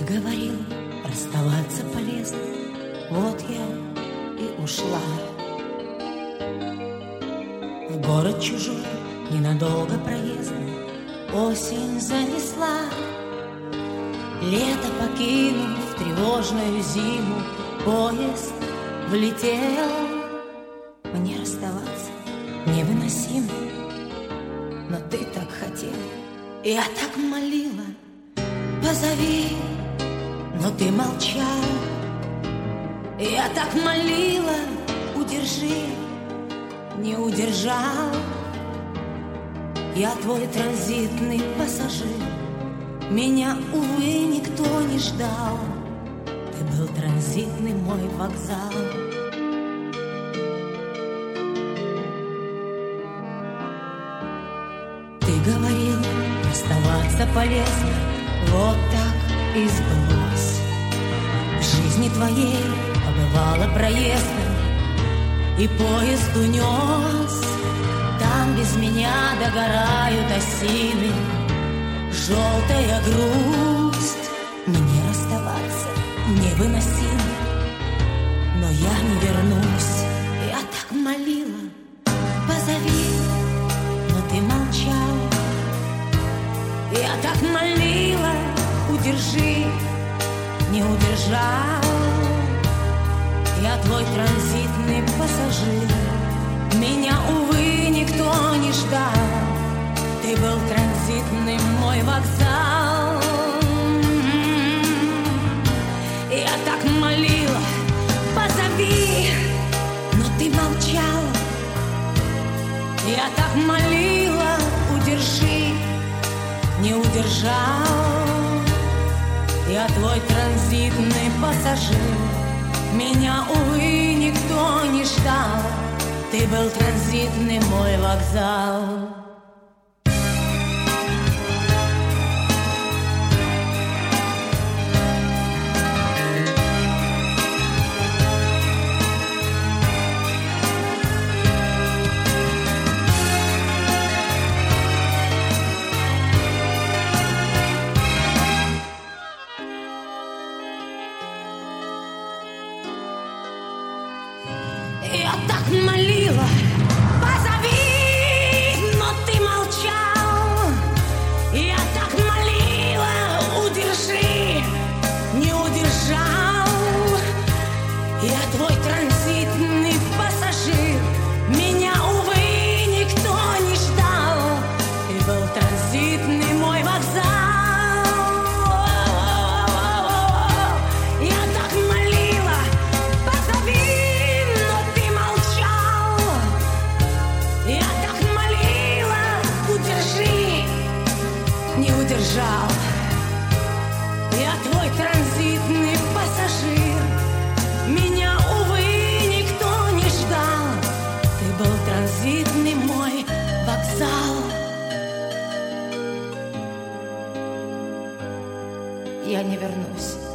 говорил, расставаться полезно. Вот я и ушла. В город чужой, ненадолго проездом, осень занесла. Лето покинув тревожную зиму, поезд влетел. Мне расставаться невыносимо, но ты так хотел. Я так молила, позови, но ты молчал. Я так молила, удержи, не удержал. Я твой транзитный пассажир, меня, увы, никто не ждал. Ты был транзитный мой вокзал. Ты говорил, расставаться полезно, вот так и сбылось. В жизни твоей побывала проездом, и поезд унес. Там без меня догорают осины, желтая грусть. Мне расставаться невыносимо, но я не вернусь. Я так молила, позови, но ты молчал. Я так молила, удержи, не удержал. Я твой транзитный пассажир, меня, увы, никто не ждал. Ты был транзитный мой вокзал. Я так молила, позови, но ты молчал. Я так молила, удержи, не удержал. Я твой транзитный пассажир, меня, увы, никто не ждал. Ты был транзитный мой вокзал. Я так молила, позови, но ты молчал. Я так молила, удержи, не удержал. Я твой транзитный пассажир, меня, увы, никто не ждал. Ты был транзитный мой вокзал. Не удержал. Я твой транзитный пассажир, меня, увы, никто не ждал. Ты был транзитный мой вокзал. Я не вернусь.